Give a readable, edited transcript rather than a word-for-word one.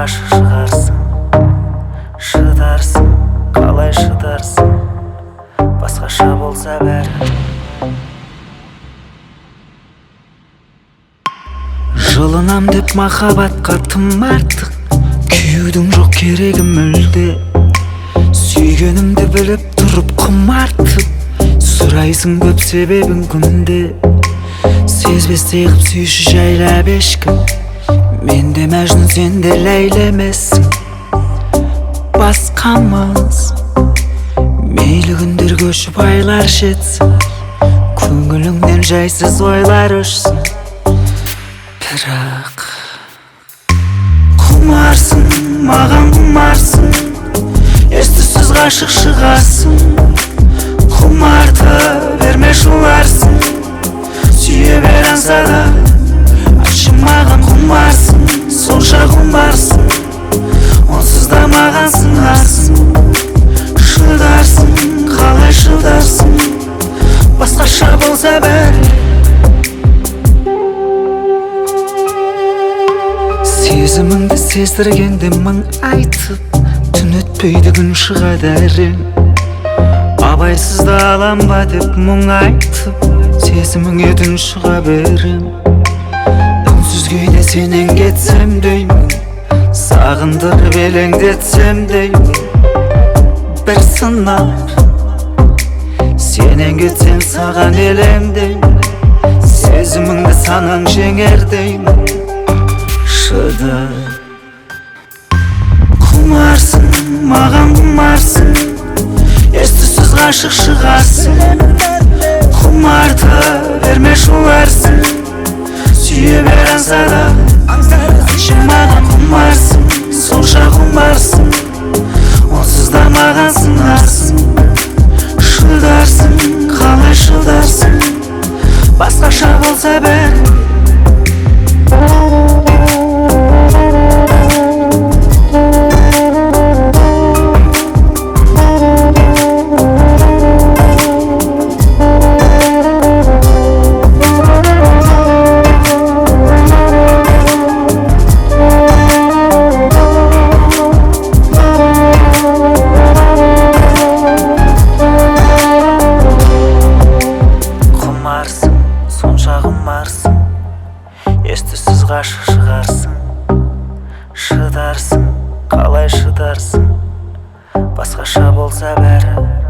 ғашық шығарсың, шыдарсың, қалай шыдарсың, басқаша болса бәрі. Жылынам деп махаббатқа тым артық, күйеудің жоқ керегі мүлде. Сүйгенімді біліп тұрып құмартып, сұрайсың көп себебін күнде. Сезбестей қып сүйші жайлап ешкім, менде мәжнүн сенде ләйлі емессің. Басқамыз мейлі күндер көшіп айлар жетсін, көңіліңнен жайсыз ойлар өшсін. Бірақ құмарсың, маған құмарсың, ес-түссіз ғашық шығасың. Құмарта берме шуларсың, сүйе бер аңсада, айтшы маған құмарсың, сонша құмарсың, онсыз да маған сыңарсың. Шыдарсың, қалай шыдарсың, басқаша болса бәрі. Сезіміңді сездіргенде мың айтып, түн өтпейді күн шығады әрең. Абайсызда алам ба деп мұң айтып, сезіміңе түн шыға берем. Үнсіз күйде сенен кетсем деймін, сағындырып елеңдетсем деймін. Бір сынар, сенен кетсем саған елеңдеймін, сезіміңді санаң жеңер деймін. Шыдар, құмарсың, маған құмарсың, ес-түссіз ғашық шығасың. Құмарта берме шуларсың, сүйе бер аңсада, айтшы маған құмарсың, сонша құмарсың, онсыз да маған сыңарсың. Шыдарсың, қалай шыдарсың, басқаша болса бәрі. Сонша құмарсың, ес-түссіз ғашық шығарсың. Шыдарсың, қалай шыдарсың, басқаша болса бәрі.